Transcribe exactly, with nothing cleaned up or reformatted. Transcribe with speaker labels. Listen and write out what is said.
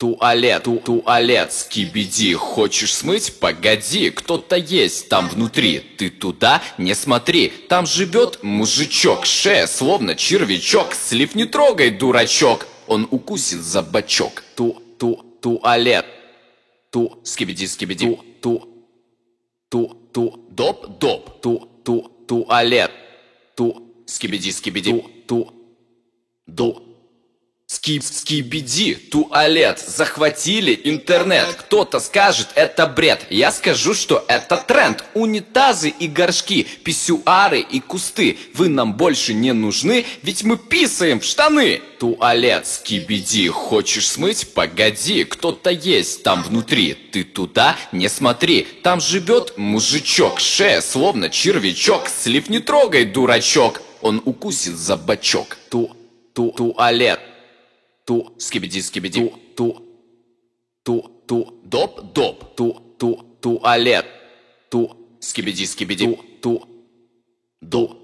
Speaker 1: Туалет, ту туалет, скибиди. Хочешь смыть? Погоди, кто-то есть там внутри. Ты туда не смотри. Там живет мужичок, шея словно червячок. Слив не трогай, дурачок, он укусит за бочок. Ту ту туалет, ту скибиди скибиди. Ту ту ту доп доп. Ту ту туалет, ту скибиди скибиди. Ту ду Скип, скибиди, туалет, захватили интернет. Кто-то скажет, это бред. Я скажу, что это тренд. Унитазы и горшки, писсуары и кусты. Вы нам больше не нужны, ведь мы писаем в штаны. Туалет, скибиди, хочешь смыть? Погоди, кто-то есть там внутри. Ты туда не смотри. Там живет мужичок, шея словно червячок. Слив не трогай, дурачок, он укусит за бочок. Ту, ту, туалет. Ту скибиди скибиди. Ту ту ту доп доп. Ту ту туалет. Ту скибиди скибиди. Ту ду